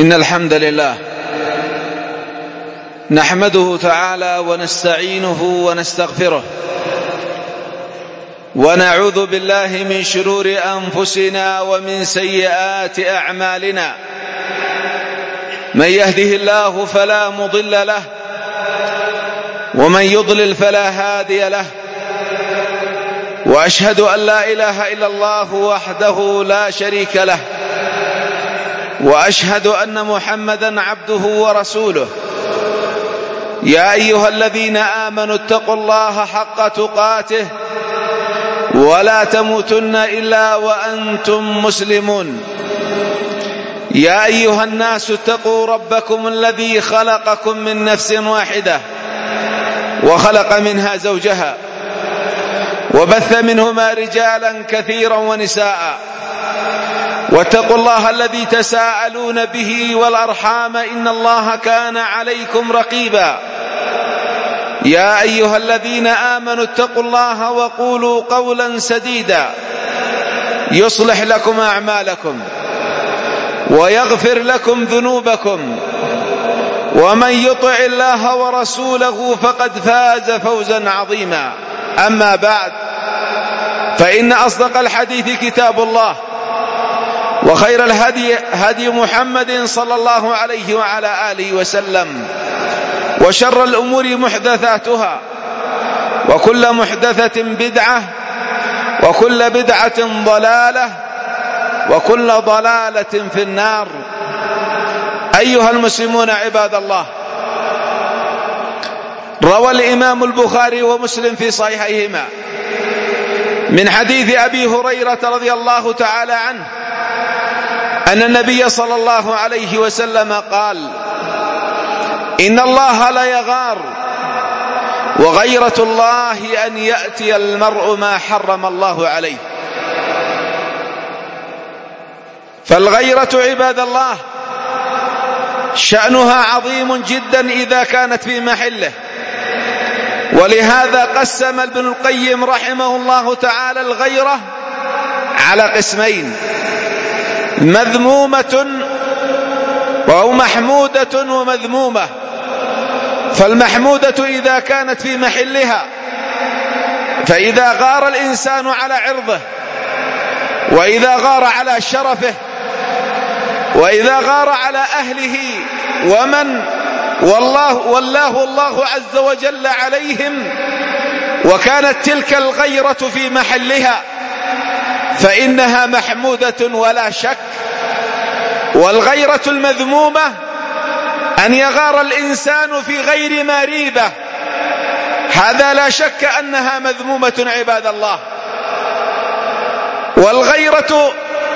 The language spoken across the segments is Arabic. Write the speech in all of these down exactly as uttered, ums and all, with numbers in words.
إن الحمد لله نحمده تعالى ونستعينه ونستغفره ونعوذ بالله من شرور أنفسنا ومن سيئات أعمالنا. من يهده الله فلا مضل له ومن يضلل فلا هادي له، وأشهد أن لا إله إلا الله وحده لا شريك له، وأشهد أن محمدا عبده ورسوله. يا أيها الذين آمنوا اتقوا الله حق تقاته ولا تموتن إلا وأنتم مسلمون. يا أيها الناس اتقوا ربكم الذي خلقكم من نفس واحدة وخلق منها زوجها وبث منهما رجالا كثيرا ونساء، واتقوا الله الذي تساءلون به والأرحام إن الله كان عليكم رقيبا. يا أيها الذين آمنوا اتقوا الله وقولوا قولا سديدا يصلح لكم أعمالكم ويغفر لكم ذنوبكم، ومن يطع الله ورسوله فقد فاز فوزا عظيما. أما بعد، فإن أصدق الحديث كتاب الله، وخير الهدي هدي محمد صلى الله عليه وعلى آله وسلم، وشر الأمور محدثاتها، وكل محدثة بدعة، وكل بدعة ضلالة، وكل ضلالة في النار. أيها المسلمون عباد الله، روى الإمام البخاري ومسلم في صحيحيهما من حديث أبي هريرة رضي الله تعالى عنه أن النبي صلى الله عليه وسلم قال: إن الله لا يغار، وغيرة الله أن يأتي المرء ما حرم الله عليه. فالغيرة عباد الله شأنها عظيم جدا إذا كانت في محله، ولهذا قسم ابن القيم رحمه الله تعالى الغيرة على قسمين: مذمومة أو محمودة ومذمومة. فالمحمودة إذا كانت في محلها، فإذا غار الإنسان على عرضه، وإذا غار على شرفه، وإذا غار على أهله ومن والله والله الله عز وجل عليهم، وكانت تلك الغيرة في محلها، فإنها محمودة ولا شك. والغيرة المذمومة أن يغار الإنسان في غير ما ريبة، هذا لا شك أنها مذمومة عباد الله. والغيرة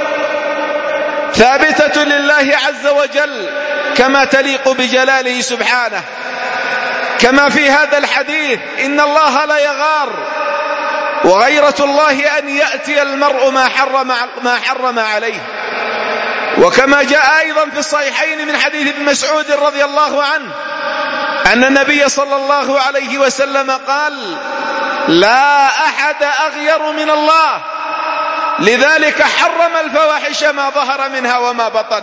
ثابتة لله عز وجل كما تليق بجلاله سبحانه، كما في هذا الحديث: إن الله لا يغار، وغيرة الله أن يأتي المرء ما حرم, ما حرم عليه. وكما جاء أيضا في الصحيحين من حديث ابن مسعود رضي الله عنه أن النبي صلى الله عليه وسلم قال: لا أحد أغير من الله، لذلك حرم الفواحش ما ظهر منها وما بطن.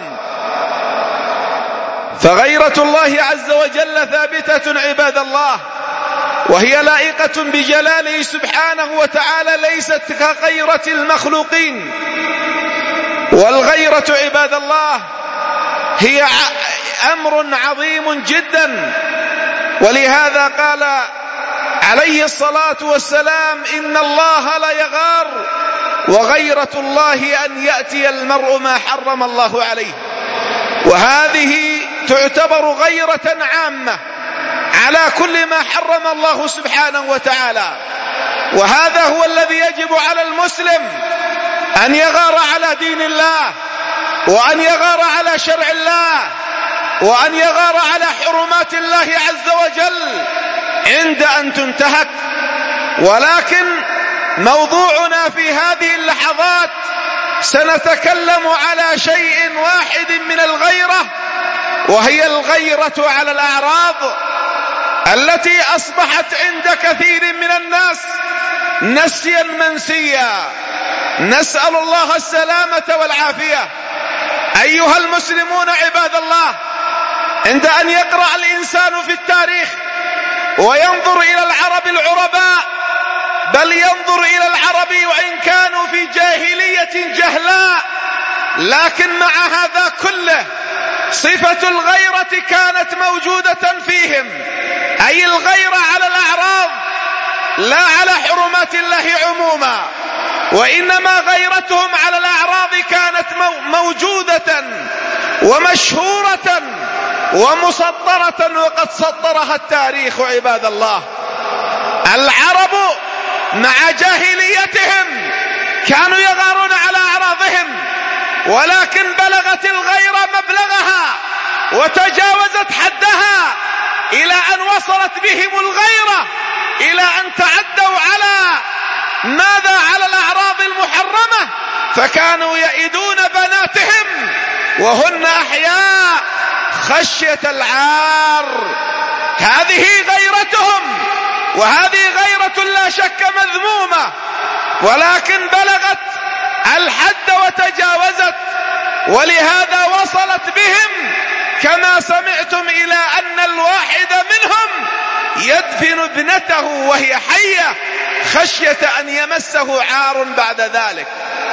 فغيرة الله عز وجل ثابتة عباد الله، وهي لائقة بجلاله سبحانه وتعالى، ليست كغيرة المخلوقين. والغيرة عباد الله هي أمر عظيم جدا، ولهذا قال عليه الصلاة والسلام: إن الله لا يغار، وغيرة الله أن يأتي المرء ما حرم الله عليه. وهذه تعتبر غيرة عامة على كل ما حرم الله سبحانه وتعالى. وهذا هو الذي يجب على المسلم أن يغار على دين الله، وأن يغار على شرع الله، وأن يغار على حرمات الله عز وجل عند أن تنتهك. ولكن موضوعنا في هذه اللحظات سنتكلم على شيء واحد من الغيرة، وهي الغيرة على الأعراض التي أصبحت عند كثير من الناس نسيا منسيا. نسأل الله السلامة والعافية. أيها المسلمون عباد الله، عند أن يقرأ الإنسان في التاريخ وينظر إلى العرب العرباء، بل ينظر إلى العرب وإن كانوا في جاهلية جهلاء، لكن مع هذا كله صفة الغيرة كانت موجودة فيهم، أي الغيرة على الأعراض لا على حرمات الله عموما، وإنما غيرتهم على الأعراض كانت موجودة ومشهورة ومسطرة، وقد سطرها التاريخ عباد الله. العرب مع جاهليتهم كانوا يغارون على أعراضهم، ولكن بلغت الغيرة مبلغها وتجاوزت حدها إلى أن وصلت بهم الغيرة إلى أن تعدوا على ماذا؟ على الأعراض المحرمة، فكانوا يئدون بناتهم وهن أحياء خشية العار. هذه غيرتهم، وهذه غيرة لا شك مذمومة، ولكن بلغت الحد وتجاوزت، ولهذا وصلت بهم كما سمعتم إلى أن الواحد منهم يدفن ابنته وهي حية خشية أن يمسه عار بعد ذلك.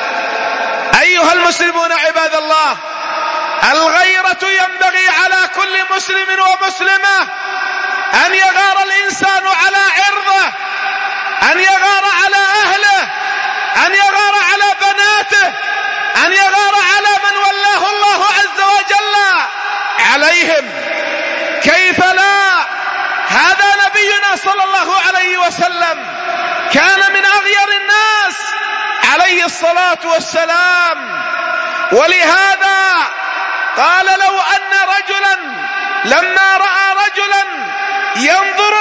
أيها المسلمون عباد الله، الغيرة ينبغي على كل مسلم ومسلمة أن يغار الإنسان على عرضه، أن يغار على أهله، أن يغار على بناته، أن يغار على من ولاه الله عز وجل عليهم. كيف لا؟ هذا نبينا صلى الله عليه وسلم كان من أغير الناس عليه الصلاة والسلام، ولهذا قال لو أن رجلا لما رأى رجلا ينظر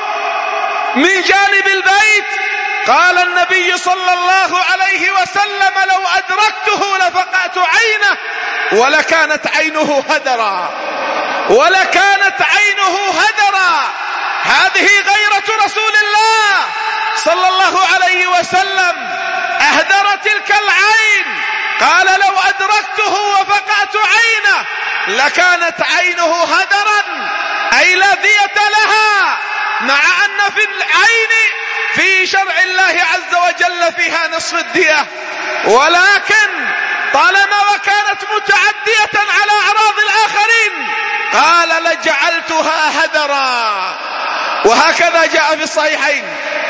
من جانب البيت، قال النبي صلى الله عليه وسلم لو أدركته لفقعت عينه ولكانت عينه هدرا، ولكانت عينه هدرا. هذه غيرة رسول الله صلى الله عليه وسلم أهدر تلك العين، قال لو أدركته وفقعت عينه لكانت عينه هدرا، أي لا دية لها، مع أن في العين في شرع الله عز وجل فيها نصف الدية، ولكن طالما وكانت متعدية على أعراض الآخرين قال لجعلتها هدرا. وهكذا جاء في الصحيحين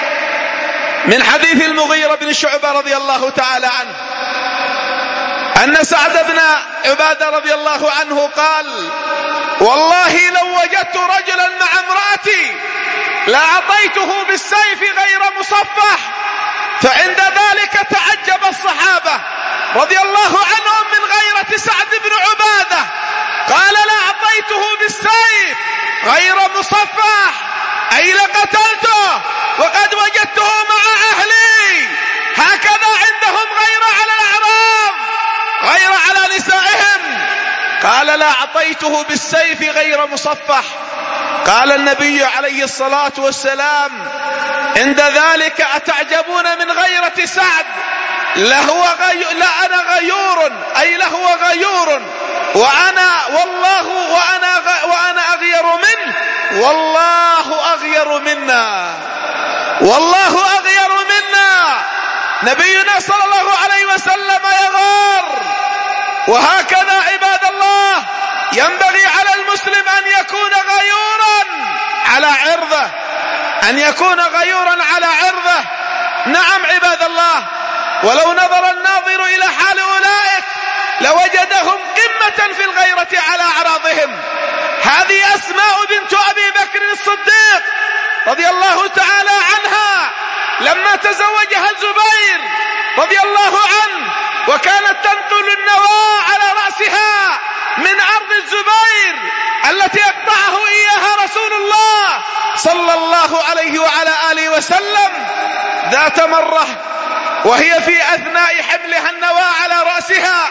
من حديث المغيرة بن شعبة رضي الله تعالى عنه أن سعد بن عبادة رضي الله عنه قال والله لو وجدت رجلا مع امرأتي لأعطيته بالسيف غير مصفح. فعند ذلك تعجب الصحابة رضي الله عنهم من غيرة سعد بن عبادة، قال لأعطيته بالسيف غير مصفح، أي لقتلته وقد وجدته مع أهلي. هكذا عندهم غيرة على الأعراض، غيرة على نسائهم. قال لأعطيته بالسيف غير مصفح. قال النبي عليه الصلاة والسلام عند ذلك أتعجبون من غيرة سعد؟ لهو غي... لا أنا غيور، أي لهو غيور، وأنا والله وأنا غ... وأنا أغير منه، والله أغير منا، والله أغير منا. نبينا صلى الله عليه وسلم يغار. وهكذا عباد الله ينبغي على المسلم أن يكون غيورا على عرضه، أن يكون غيورا على عرضه. نعم عباد الله، ولو نظر الناظر إلى حال أولئك لوجدهم قمة في الغيرة على أعراضهم. هذه أسماء بنت أبي بكر الصديق رضي الله تعالى عنها لما تزوجها الزبير رضي الله عنه، وكانت تنقل النواة على رأسها من أرض الزبير التي أقطعه إياها رسول الله صلى الله عليه وعلى آله وسلم. ذات مرة وهي في أثناء حملها النواة على رأسها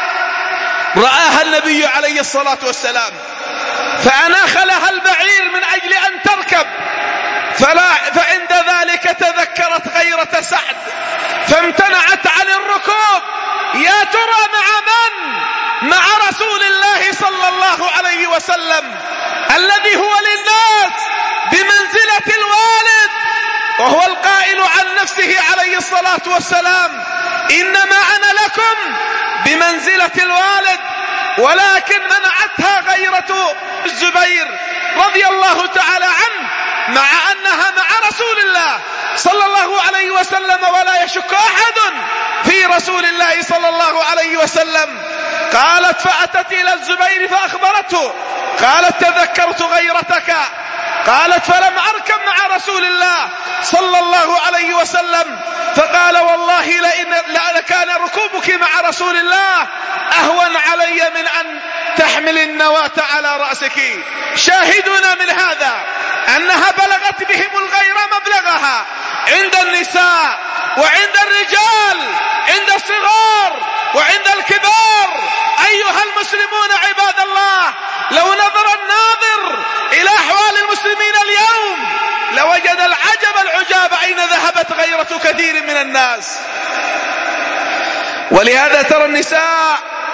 رآها النبي عليه الصلاة والسلام فأناخ لها البعير من أجل أن تركب، فلا فعند ذلك تذكرت غيرة سعد فامتنعت عن الركوب. يا ترى مع من؟ مع رسول الله صلى الله عليه وسلم الذي هو للناس بمنزلة الوالد، وهو القائل عن نفسه عليه الصلاة والسلام: إنما أنا لكم بمنزلة الوالد. ولكن منعتها غيرة الزبير رضي الله تعالى عنه، مع أنها مع رسول الله صلى الله عليه وسلم، ولا يشك أحد في رسول الله صلى الله عليه وسلم. قالت: فأتت إلى الزبير فأخبرته، قالت: تذكرت غيرتك. قالت: فلم أركب مع رسول الله صلى الله عليه وسلم. فقال: والله لئن لكان ركوبك مع رسول الله أهون علي من أن تحمل النواة على رأسك. شاهدنا من هذا أنها بلغت بهم الغيرة مبلغها عند النساء وعند الرجال، عند الصغار وعند الكبار. أيها المسلمون عباد الله، لو نظر الناظر إلى أحوال المسلمين اليوم لوجد العجب العجاب أين ذهبت غيرة كثير من الناس. ولهذا ترى النساء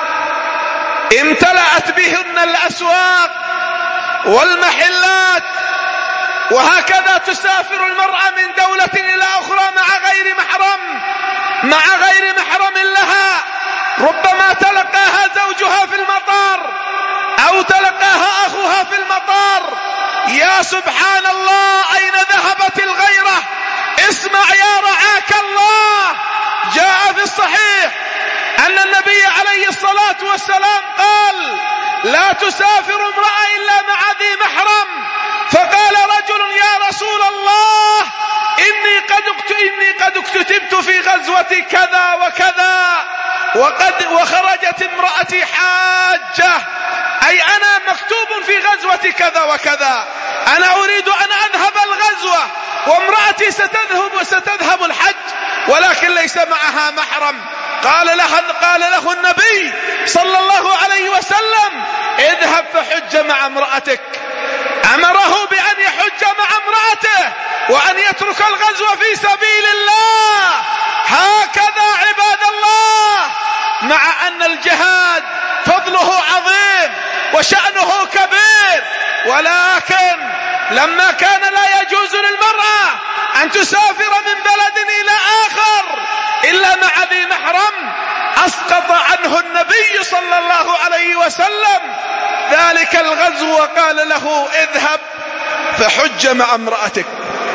امتلأت بهن الأسواق والمحلات، وهكذا تسافر المرأة من دولة إلى أخرى مع غير محرم مع غير محرم لها. ربما تلقاها زوجها في المطار أو تلقاها أخوها في المطار. يا سبحان الله، أين ذهبت الغيرة؟ اسمع يا رعاك الله، جاء في الصحيح أن النبي عليه الصلاة والسلام قال: لا تسافر امرأة إلا مع ذي محرم. فقال رجل: يا رسول الله، إني قد إني قد اكتتبت في غزوة كذا وكذا، وقد وخرجت امرأتي حاجة، أي أنا مكتوب في غزوة كذا وكذا، أنا أريد أن أذهب الغزوة وامرأتي ستذهب ستذهب الحج ولكن ليس معها محرم. قال له قال له النبي صلى الله عليه وسلم: اذهب فحج مع امرأتك. أمره بأن يحج مع امرأته وأن يترك الغزو في سبيل الله. هكذا عباد الله، مع أن الجهاد فضله عظيم وشأنه كبير، ولكن لما كان لا يجوز للمرأة أن تسافر من بلد إلى آخر إلا مع ذي محرم، أسقط عنه النبي صلى الله عليه وسلم ذلك الغزو وقال له: اذهب فحج مع امرأتك،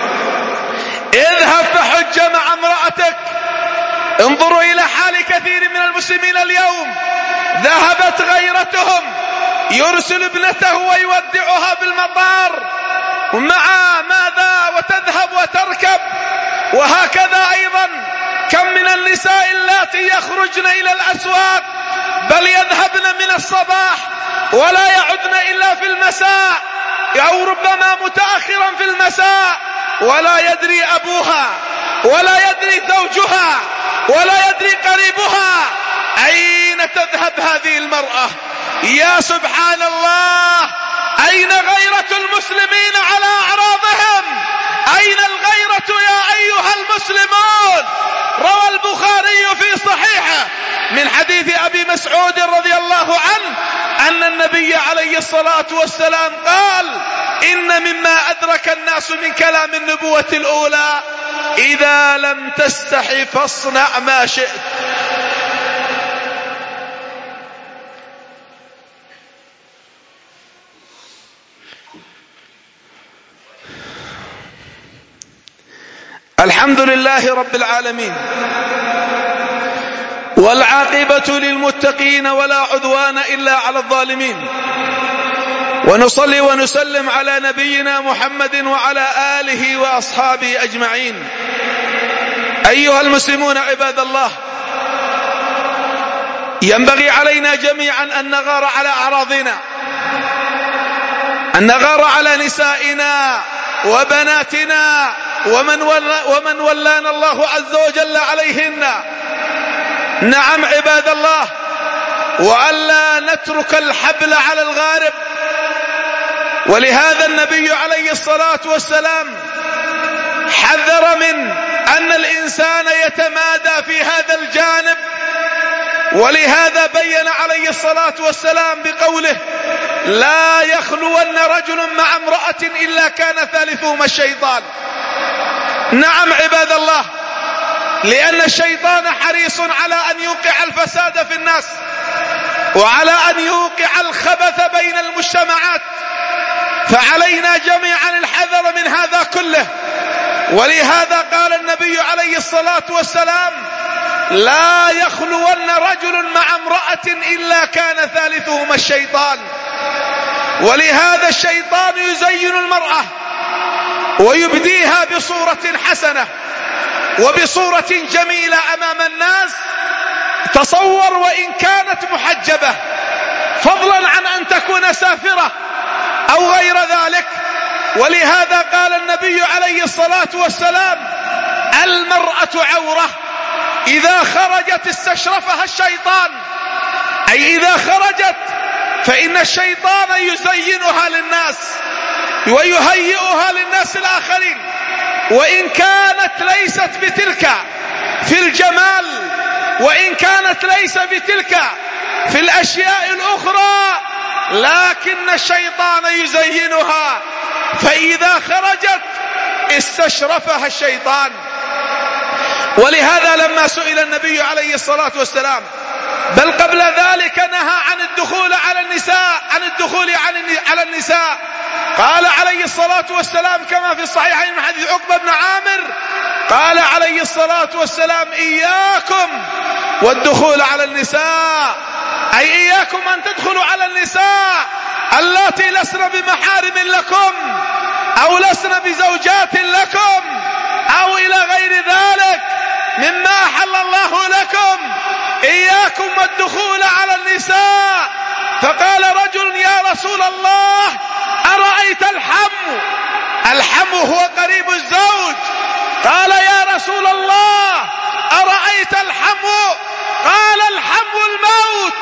اذهب فحج مع امرأتك. انظروا إلى حال كثير من المسلمين اليوم، ذهبت غيرتهم، يرسل ابنته ويودعها بالمطار مع ماذا وتذهب وتركب. وهكذا أيضا كم من النساء اللاتي يخرجن إلى الأسواق، بل يذهبن من الصباح ولا يعدن إلا في المساء، أو ربما متأخرا في المساء، ولا يدري أبوها ولا يدري زوجها ولا يدري قريبها أين تذهب هذه المرأة. يا سبحان الله، أين غيرة المسلمين على أعراضهم؟ أين الغيرة يا أيها المسلمون؟ روى البخاري في صحيحه من حديث أبي مسعود رضي الله عنه أن النبي عليه الصلاة والسلام قال: إن مما أدرك الناس من كلام النبوة الأولى: إذا لم تستحي فاصنع ما شئت. الحمد لله رب العالمين، والعاقبة للمتقين ولا عدوان إلا على الظالمين، ونصلي ونسلم على نبينا محمد وعلى آله وأصحابه أجمعين. أيها المسلمون عباد الله، ينبغي علينا جميعا أن نغار على أعراضنا، أن نغار على نسائنا وبناتنا ومن, ولا ومن ولانا الله عز وجل عليهن. نعم عباد الله، وألا نترك الحبل على الغارب. ولهذا النبي عليه الصلاة والسلام حذر من أن الإنسان يتمادى في هذا الجانب، ولهذا بين عليه الصلاة والسلام بقوله: لا يخلون رجل مع امرأة إلا كان ثالثهما الشيطان. نعم عباد الله، لأن الشيطان حريص على أن يوقع الفساد في الناس، وعلى أن يوقع الخبث بين المجتمعات، فعلينا جميعا الحذر من هذا كله. ولهذا قال النبي عليه الصلاة والسلام: لا يخلون رجل مع امرأة إلا كان ثالثهما الشيطان. ولهذا الشيطان يزين المرأة ويبديها بصورة حسنة وبصورة جميلة أمام الناس، تصور وإن كانت محجبة، فضلا عن أن تكون سافرة أو غير ذلك. ولهذا قال النبي عليه الصلاة والسلام: المرأة عورة، إذا خرجت استشرفها الشيطان، أي إذا خرجت فإن الشيطان يزينها للناس ويهيئها للناس الآخرين، وإن كانت ليست بتلك في الجمال، وإن كانت ليس بتلك في الأشياء الأخرى، لكن الشيطان يزينها، فإذا خرجت استشرفها الشيطان. ولهذا لما سئل النبي عليه الصلاة والسلام، بل قبل ذلك نهى عن الدخول على النساء عن الدخول على النساء قال عليه الصلاة والسلام كما في الصحيحين من حديث عقبة بن عامر، قال عليه الصلاة والسلام: إياكم والدخول على النساء، أي إياكم أن تدخلوا على النساء اللاتي لسن بمحارم لكم أو لسن بزوجات لكم أو إلى غير ذلك مما أحل الله لكم، إياكم والدخول على النساء. فقال رجل: يا رسول الله، أرأيت الحم؟ الحم هو قريب الزوج. قال: يا رسول الله، أرأيت الحم؟ قال: الحم الموت،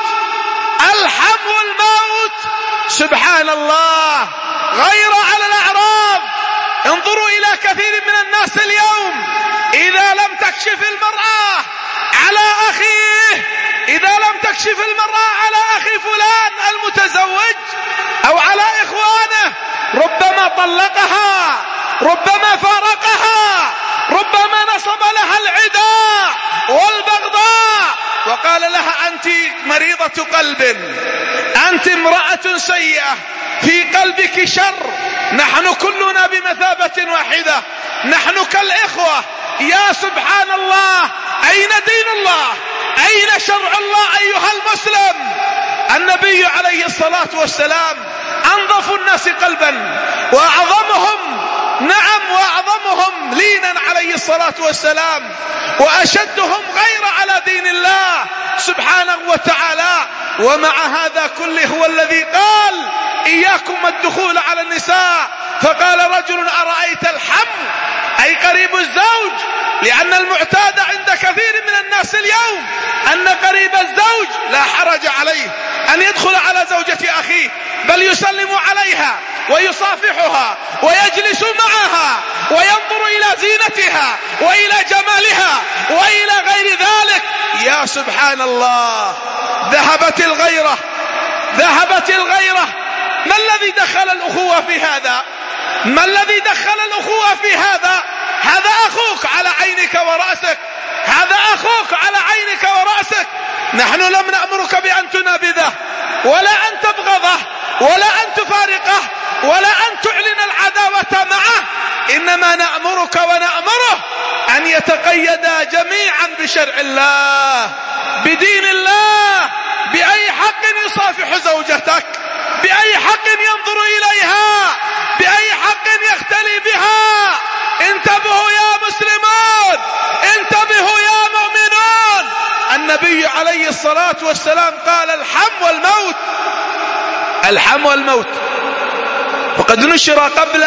الحم الموت. سبحان الله، غير على الأعراض. انظروا إلى كثير من الناس اليوم، إذا لم تكشف المرأة على أخيه، إذا لم تكشف المرأة على أخي فلان المتزوج أو على إخوانه، ربما طلقها، ربما فارقها، ربما نصب لها العداء والبغضاء، وقال لها: أنت مريضة قلب، أنت امرأة سيئة، في قلبك شر، نحن كلنا بمثابة واحدة، نحن كالإخوة. يا سبحان الله، أين دين الله؟ أين شرع الله أيها المسلم؟ النبي عليه الصلاة والسلام أنظف الناس قلبا وأعظمهم، نعم وأعظمهم لينا عليه الصلاة والسلام، وأشدهم غير على دين الله سبحانه وتعالى. ومع هذا كله هو الذي قال: إياكم الدخول على النساء. فقال رجل: أرأيت الحم؟ أي قريب الزوج، لأن المعتاد عند كثير من الناس اليوم أن قريب الزوج لا حرج عليه أن يدخل على زوجة أخيه، بل يسلم عليها ويصافحها ويجلس معها وينظر إلى زينتها وإلى جمالها وإلى غير ذلك. يا سبحان الله، ذهبت الغيرة، ذهبت الغيرة. ما الذي دخل الأخوة في هذا؟ ما الذي دخل الأخوة في هذا؟ هذا أخوك على عينك ورأسك، هذا أخوك على عينك ورأسك. نحن لم نأمرك بأن تنابذه ولا أن تبغضه ولا أن تفارقه ولا أن تعلن العداوة معه، إنما نأمرك ونأمره أن يتقيدا جميعا بشرع الله، بدين الله، بأي حق يصافح زوجتك، بأي حق ينظر إليها، بأي حق يختلي بها. انتبهوا يا مسلمون، انتبهوا يا مؤمنون. النبي عليه الصلاة والسلام قال: الحم والموت، الحم والموت. وقد نشر قبل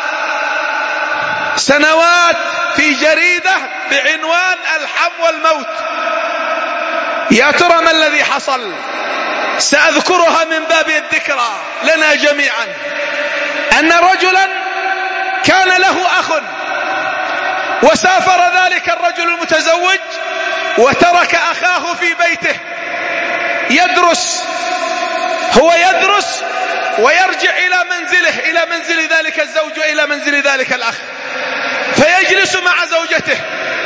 سنوات في جريدة بعنوان الحم والموت. يا ترى ما الذي حصل؟ سأذكرها من باب الذكرى لنا جميعا. أن رجلا كان له أخ، وسافر ذلك الرجل المتزوج وترك أخاه في بيته يدرس، هو يدرس ويرجع إلى منزله، إلى منزل ذلك الزوج وإلى منزل ذلك الأخ، فيجلس مع زوجته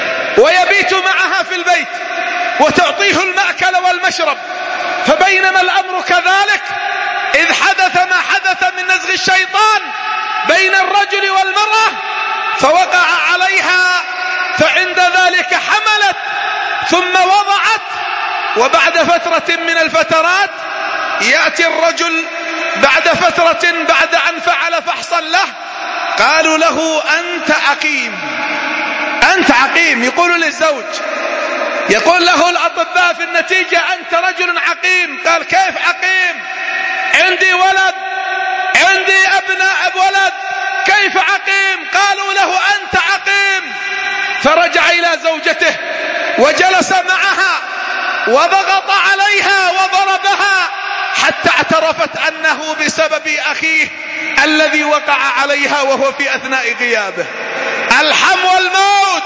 ويبيت معها في البيت وتعطيه المأكل والمشرب. فبينما الأمر كذلك إذ حدث ما حدث من نزغ الشيطان بين الرجل والمرأة فوقع عليها، فعند ذلك حملت ثم وضعت. وبعد فترة من الفترات يأتي الرجل بعد فترة بعد أن فعل فحصا له، قالوا له أنت عقيم، أنت عقيم. يقول للزوج، يقول له الأطباء في النتيجة أنت رجل عقيم. قال كيف عقيم؟ عندي ولد، عندي أبناء ولد، كيف عقيم؟ قالوا له أنت عقيم. فرجع إلى زوجته وجلس معها وضغط عليها وضربها حتى اعترفت أنه بسبب أخيه الذي وقع عليها وهو في أثناء غيابه. الحم والموت،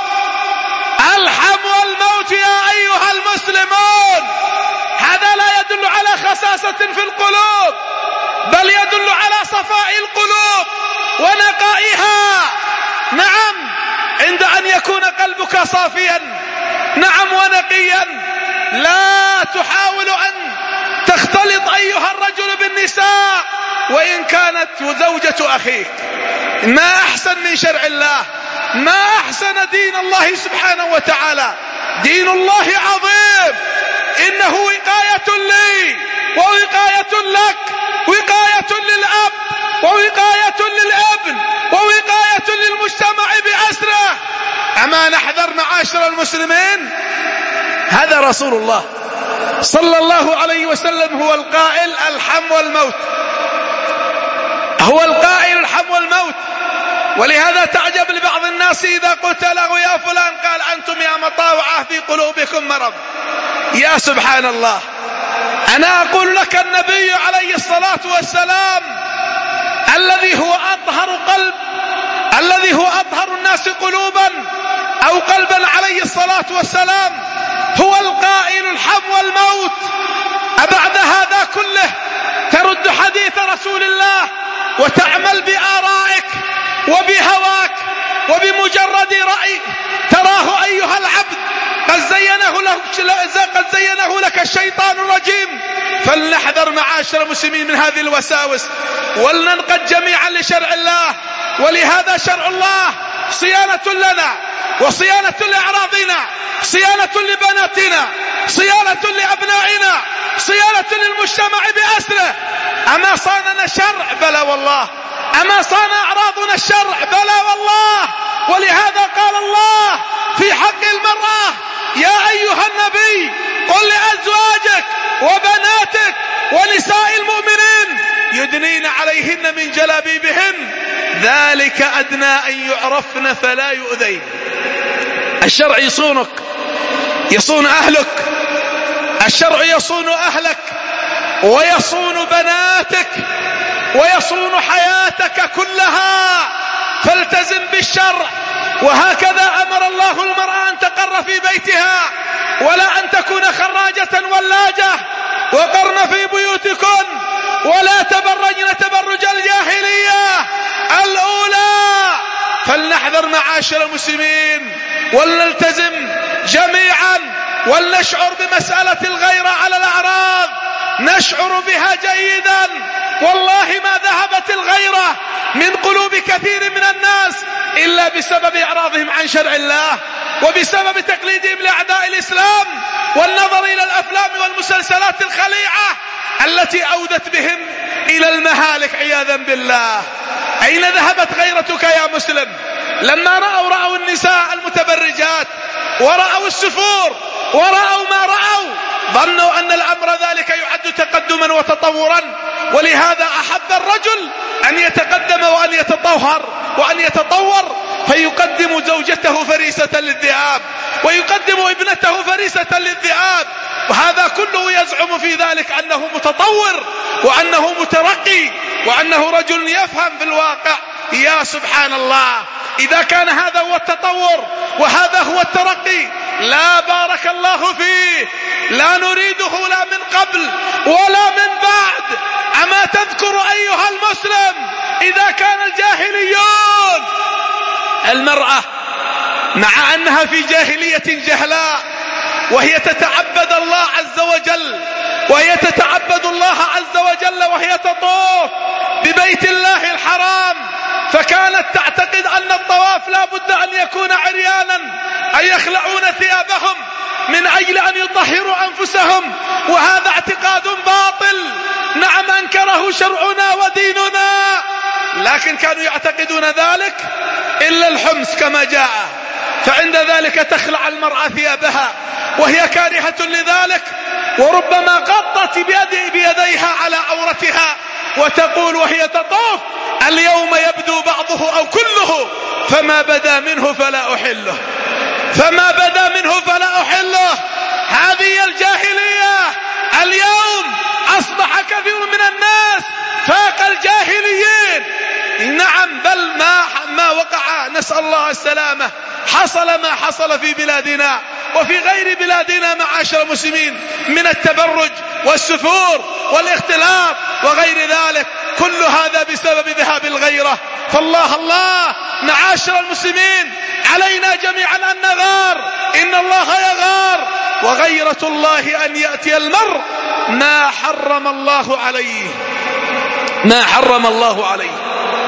الحم والموت يا أيها المسلمون. هذا لا يدل على خساسة في القلوب، بل يدل على صفاء القلوب ونقائها. نعم، عند أن يكون قلبك صافيا، نعم، ونقيا، لا تحاول أن تختلط أيها الرجل بالنساء وإن كانت زوجة أخيك. ما أحسن من شرع الله، ما أحسن دين الله سبحانه وتعالى. دين الله عظيم، إنه وقاية لي ووقاية لك، وقاية للأب ووقاية للابن ووقاية للمجتمع بأسره. أما نحذر معاشر المسلمين. هذا رسول الله صلى الله عليه وسلم هو القائل الحم والموت، هو القائل الحم والموت. ولهذا تعجب لبعض الناس إذا قلت له يا فلان قال أنتم يا مطاوعة في قلوبكم مرض. يا سبحان الله، أنا أقول لك النبي عليه الصلاة والسلام الذي هو أطهر قلب، الذي هو أطهر الناس قلوبا أو قلبا عليه الصلاة والسلام هو القائل الحم والموت. أبعد هذا كله ترد حديث رسول الله وتعمل بآرائك وبهواك وبمجرد رأي تراه أيها العبد قد زينه لك, قد زينه لك الشيطان الرجيم. فلنحذر معاشر المسلمين من هذه الوساوس ولننقد جميعا لشرع الله. ولهذا شرع الله صيانة لنا وصيانة لأعراضنا، صيانة لبناتنا، صيانة لأبنائنا، صيانة للمجتمع بأسره. أما صاننا الشرع؟ بلى والله. أما صان أعراضنا الشرع؟ بلى والله. ولهذا قال الله في حق المرأة يا أيها النبي قل لأزواجك وبناتك ونساء المؤمنين يدنين عليهن من جلابيبهن ذلك أدنى أن يعرفن فلا يؤذين. الشرع يصونك، يصون أهلك، الشرع يصون أهلك ويصون بناتك ويصون حياتك كلها. فالتزم بالشرع. وهكذا أمر الله المرأة أن تقر في بيتها ولا أن تكون خراجة ولاجة. وقرن في بيوتكن ولا تبرجن تبرج الجاهلية الأولى. فلنحذر معاشر المسلمين ولنلتزم جميعا ولنشعر بمسألة الغيرة على الأعراض، نشعر بها جيدا. والله ما ذهبت الغيرة من قلوب كثير من الناس إلا بسبب إعراضهم عن شرع الله وبسبب تقليدهم لأعداء الإسلام والنظر إلى الأفلام والمسلسلات الخليعة التي أودت بهم إلى المهالك عياذا بالله. أين ذهبت غيرتك يا مسلم لما رأوا رأوا النساء المتبرجات ورأوا السفور ورأوا ما رأوا؟ ظنوا أن الأمر ذلك يعد تقدما وتطورا. ولهذا أحب الرجل أن يتقدم وأن يتطهر وأن يتطور فيقدم زوجته فريسة للذئاب ويقدم ابنته فريسة للذئاب. وهذا كله يزعم في ذلك أنه متطور وأنه مترقي وأنه رجل يفهم في الواقع. يا سبحان الله، إذا كان هذا هو التطور وهذا هو الترقي لا بارك الله فيه، لا نريده لا من قبل ولا من بعد. أما تذكر أيها المسلم إذا كان الجاهليون المرأة مع أنها في جاهلية جهلاء وهي تتعبد الله عز وجل وهي تتعبد الله عز وجل وهي تطوف ببيت الله الحرام، فكانت تعتقد أن الطواف لا بد أن يكون عريانا، أن يخلعون ثيابهم من أجل أن يطهروا أنفسهم، وهذا اعتقاد باطل. نعم أنكره شرعنا وديننا، لكن كانوا يعتقدون ذلك إلا الحمص كما جاء، فعند ذلك تخلع المرأة ثيابها وهي كارهة لذلك، وربما غطت بيد بيديها على عورتها وتقول وهي تطوف اليوم يبدو بعضه أو كله فما بدا منه فلا أحله، فما بدا منه فلا أحله. هذه الجاهلية اليوم أصبح كثير من الناس فاق الجاهليين. نعم بل ما, ما وقع نسأل الله السلامة، حصل ما حصل في بلادنا وفي غير بلادنا معاشر المسلمين من التبرج والسفور والاختلاط وغير ذلك، كل هذا بسبب ذهاب الغيرة. فالله الله معاشر المسلمين علينا جميعا أن نغار، إن الله يغار، وغيرة الله أن يأتي المرء ما حرم الله عليه، ما حرم الله عليه.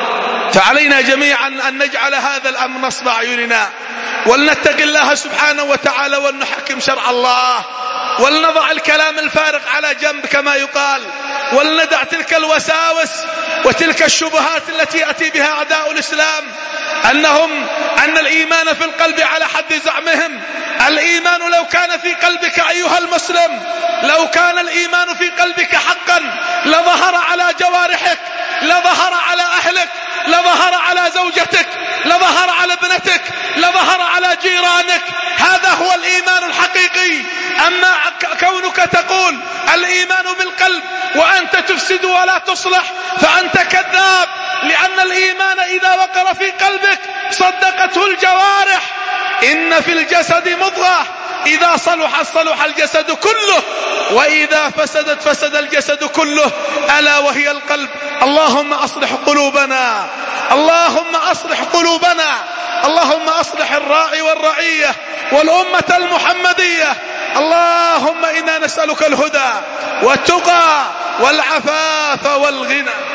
فعلينا جميعا أن نجعل هذا الأمر نصب أعيننا، ولنتق الله سبحانه وتعالى ولنحكم شرع الله، ولنضع الكلام الفارغ على جنب كما يقال، ولندع تلك الوساوس وتلك الشبهات التي يأتي بها أعداء الإسلام أنهم أن الإيمان في القلب على حد زعمهم. الإيمان لو كان في قلبك أيها المسلم، لو كان الإيمان في قلبك حقا لظهر على جوارحك، لظهر على أهلك، لظهر على زوجتك، لظهر على ابنتك، لظهر على جيرانك. هذا هو الإيمان الحقيقي. أما كونك تقول الإيمان بالقلب وأنت تفسد ولا تصلح فأنت كذاب، لأن الإيمان إذا وقر في قلبك صدقته الجوارح. إن في الجسد مضغة إذا صلح صلح الجسد كله، وإذا فسدت فسد الجسد كله، ألا وهي القلب. اللهم أصلح قلوبنا، اللهم أصلح قلوبنا، اللهم أصلح الراعي والرعية والأمة المحمدية. اللهم إنا نسألك الهدى والتقى والعفاف والغنى.